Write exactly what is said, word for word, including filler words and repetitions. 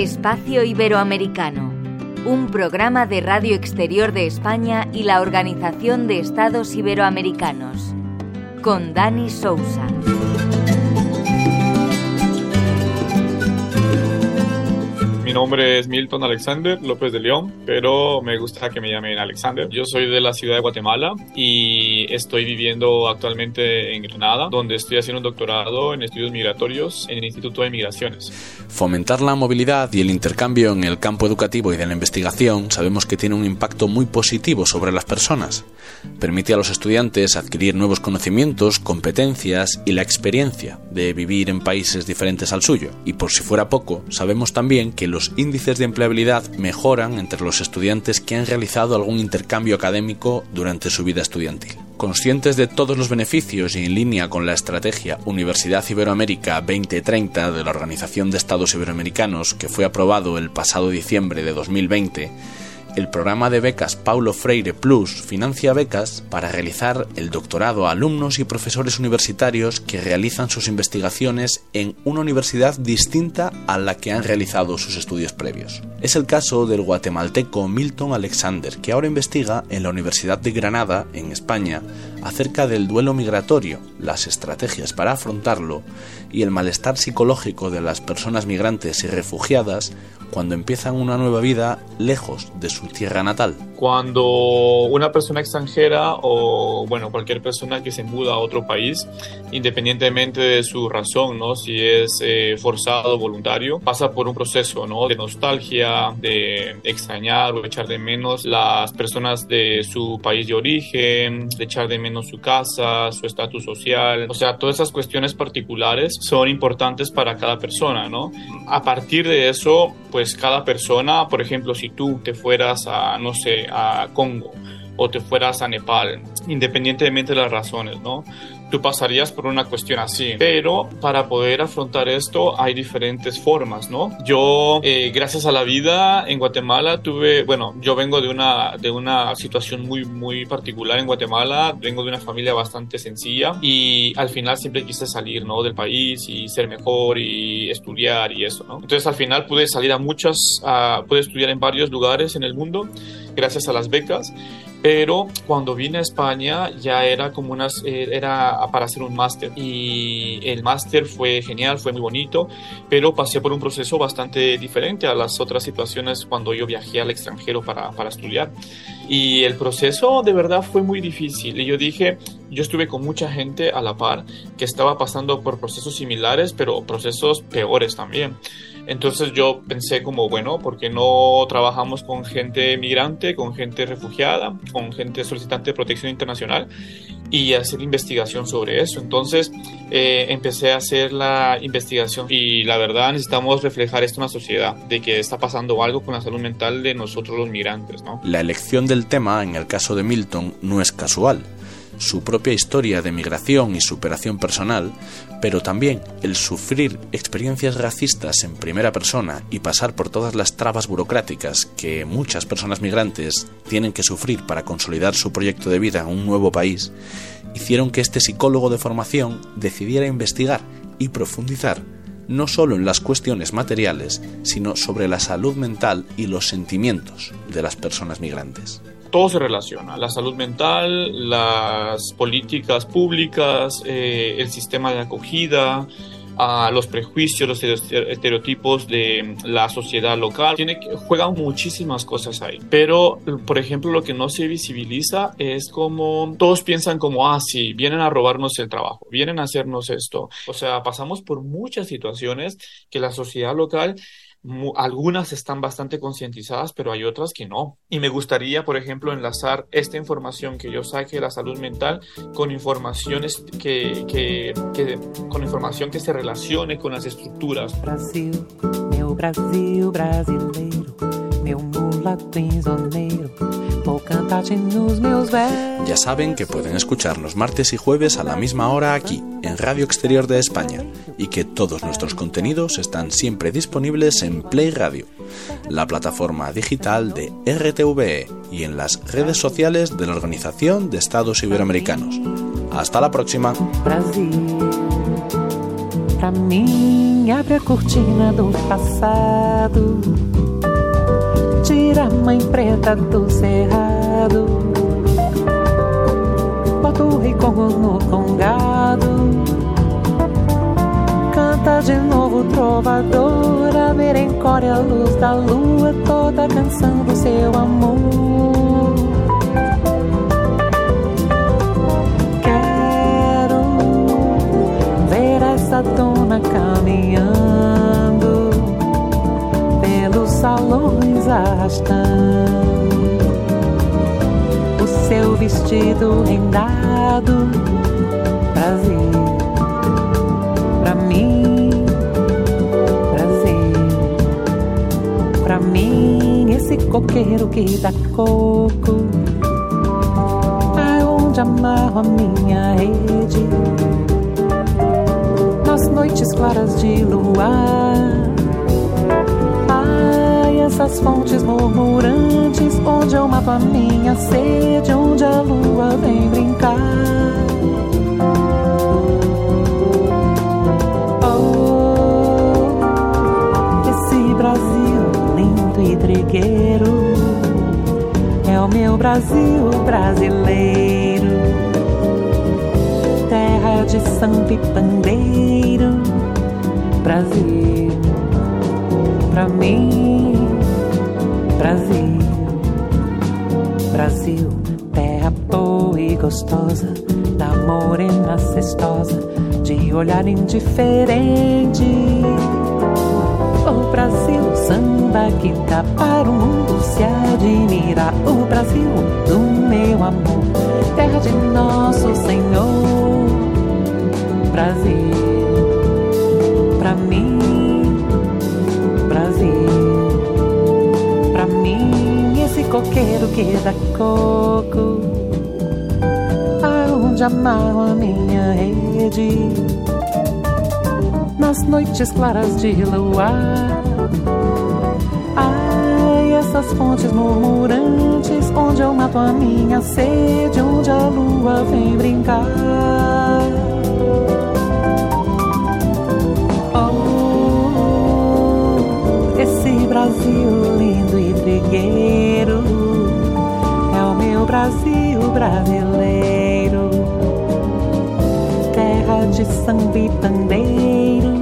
Espacio Iberoamericano, un programa de Radio Exterior de España y la Organización de Estados Iberoamericanos, con Dani Sousa. Mi nombre es Milton Alexander López de León, pero me gusta que me llamen Alexander. Yo soy de la ciudad de Guatemala y estoy viviendo actualmente en Granada, donde estoy haciendo un doctorado en estudios migratorios en el Instituto de Migraciones. Fomentar la movilidad y el intercambio en el campo educativo y de la investigación sabemos que tiene un impacto muy positivo sobre las personas. Permite a los estudiantes adquirir nuevos conocimientos, competencias y la experiencia de vivir en países diferentes al suyo. Y por si fuera poco, sabemos también que los índices de empleabilidad mejoran entre los estudiantes que han realizado algún intercambio académico durante su vida estudiantil. Conscientes de todos los beneficios y en línea con la estrategia Universidad Iberoamérica veinte treinta de la Organización de Estados Iberoamericanos, que fue aprobado el pasado diciembre de dos mil veinte, el programa de becas Paulo Freire Plus financia becas para realizar el doctorado a alumnos y profesores universitarios que realizan sus investigaciones en una universidad distinta a la que han realizado sus estudios previos. Es el caso del guatemalteco Milton Alexander, que ahora investiga en la Universidad de Granada, en España, acerca del duelo migratorio, las estrategias para afrontarlo y el malestar psicológico de las personas migrantes y refugiadas cuando empiezan una nueva vida lejos de su tierra natal. Cuando una persona extranjera o bueno cualquier persona que se muda a otro país, independientemente de su razón, ¿no? Si es eh, forzado o voluntario, pasa por un proceso, ¿no? De nostalgia, de extrañar o echar de menos las personas de su país de origen, de echar de menos su casa, su estatus social. O sea, todas esas cuestiones particulares son importantes para cada persona, ¿no? A partir de eso, pues cada persona, por ejemplo, si tú te fueras a, no sé, a Congo o te fueras a Nepal, independientemente de las razones, ¿no? Tú pasarías por una cuestión así, pero para poder afrontar esto hay diferentes formas, ¿no? Yo, eh, gracias a la vida en Guatemala tuve, bueno, yo vengo de una, de una situación muy, muy particular en Guatemala, vengo de una familia bastante sencilla y al final siempre quise salir, ¿no? Del país y ser mejor y estudiar y eso, ¿no? Entonces al final pude salir a muchas, uh, pude estudiar en varios lugares en el mundo gracias a las becas. Pero cuando vine a España ya era como unas, era para hacer un máster y el máster fue genial, fue muy bonito, pero pasé por un proceso bastante diferente a las otras situaciones cuando yo viajé al extranjero para, para estudiar. Y el proceso de verdad fue muy difícil y yo dije, yo estuve con mucha gente a la par que estaba pasando por procesos similares, pero procesos peores también. Entonces yo pensé como, bueno, ¿por qué no trabajamos con gente migrante, con gente refugiada, con gente solicitante de protección internacional y hacer investigación sobre eso? Entonces eh, empecé a hacer la investigación y la verdad necesitamos reflejar esto en la sociedad, de que está pasando algo con la salud mental de nosotros los migrantes, ¿no? La elección del tema en el caso de Milton no es casual. Su propia historia de migración y superación personal, pero también el sufrir experiencias racistas en primera persona y pasar por todas las trabas burocráticas que muchas personas migrantes tienen que sufrir para consolidar su proyecto de vida en un nuevo país, hicieron que este psicólogo de formación decidiera investigar y profundizar no solo en las cuestiones materiales, sino sobre la salud mental y los sentimientos de las personas migrantes. Todo se relaciona, la salud mental, las políticas públicas, eh, el sistema de acogida, a los prejuicios, los estereotipos de la sociedad local. Tiene, juegan muchísimas cosas ahí. Pero, por ejemplo, lo que no se visibiliza es como todos piensan como, ah, sí, vienen a robarnos el trabajo, vienen a hacernos esto. O sea, pasamos por muchas situaciones que la sociedad local, algunas están bastante concientizadas, pero hay otras que no. Y me gustaría, por ejemplo, enlazar esta información que yo saque de la salud mental con informaciones que, que, que, con información que se relacione con las estructuras. Brasil, meu Brasil brasileiro, meu mulato insoneiro, vou cantar-te nos meus versos. Ya saben que pueden escucharnos martes y jueves a la misma hora aquí, en Radio Exterior de España, y que todos nuestros contenidos están siempre disponibles en Play Radio, la plataforma digital de R T V E, y en las redes sociales de la Organización de Estados Iberoamericanos. Hasta la próxima. Brasil, pra mim, abre a cortina do passado, tira a mãe preta do cerrado, bota o ricongo no congado, canta de novo trovadora, merencore a luz da lua, toda canção do seu amor. Quero ver essa dona caminhando pelos salões arrastando o seu vestido rendado. Brasil, pra mim, Brasil, pra mim, esse coqueiro que dá coco, aonde amarro a minha rede, nas noites claras de luar. Ai, essas fontes murmurantes, onde eu mato a minha sede, onde a lua vem brincar. Brasil lindo e trigueiro, é o meu Brasil brasileiro, terra de samba e pandeiro. Brasil, pra mim, Brasil, Brasil, terra boa e gostosa, da morena cestosa, de olhar indiferente. O Brasil, samba que dá para o mundo se admirar. O Brasil do meu amor, terra de nosso Senhor. Brasil, pra mim, Brasil, pra mim, esse coqueiro que dá coco, aonde amarro a minha rede, nas noites claras de luar. Ai, essas fontes murmurantes, onde eu mato a minha sede, onde a lua vem brincar. Oh, esse Brasil lindo e trigueiro, é o meu Brasil brasileiro, terra de samba e pandeiro.